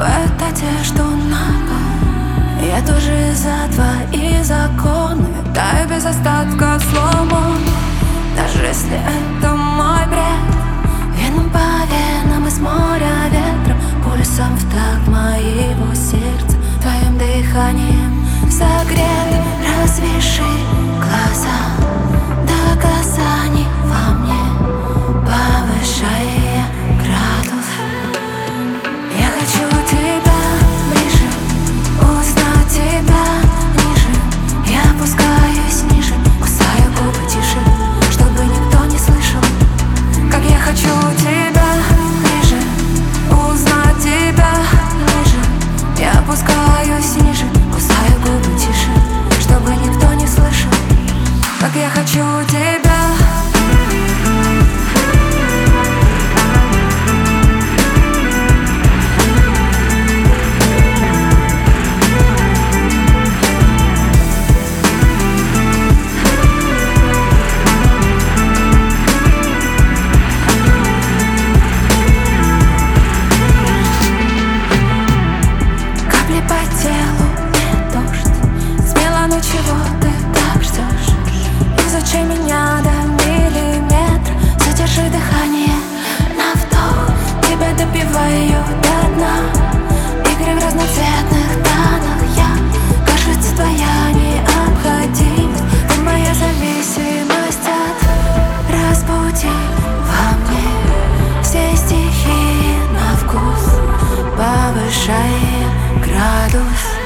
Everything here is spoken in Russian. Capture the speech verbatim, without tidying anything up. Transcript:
скидывает одежду на пол. Я тоже за твои законы, таю без остатка сломан. Даже если это мой бред, веном по венам из моря ветром, пульсом в такт моего сердца, твоим дыханием согрет. Развеши глаза до касаний во мне, повышая градус. Я хочу тебя ближе, узнать тебя ниже. Я опускаюсь ниже, кусаю губы тише, чтобы никто не слышал. Как я хочу тебя ближе, узнать тебя ниже. Я опускаюсь ниже, кусаю губы тише, чтобы никто не слышал. Как я хочу тебя. По телу не дождь, смело, ну чего ты так ждешь? Изучи меня до миллиметра, задержи дыхание на вдох. Тебя допиваю до дна, игры в разноцветных тонах. Я, кажется, твоя необходимость, ты моя зависимость от. Разбуди во мне все стихии на вкус, повышая градус.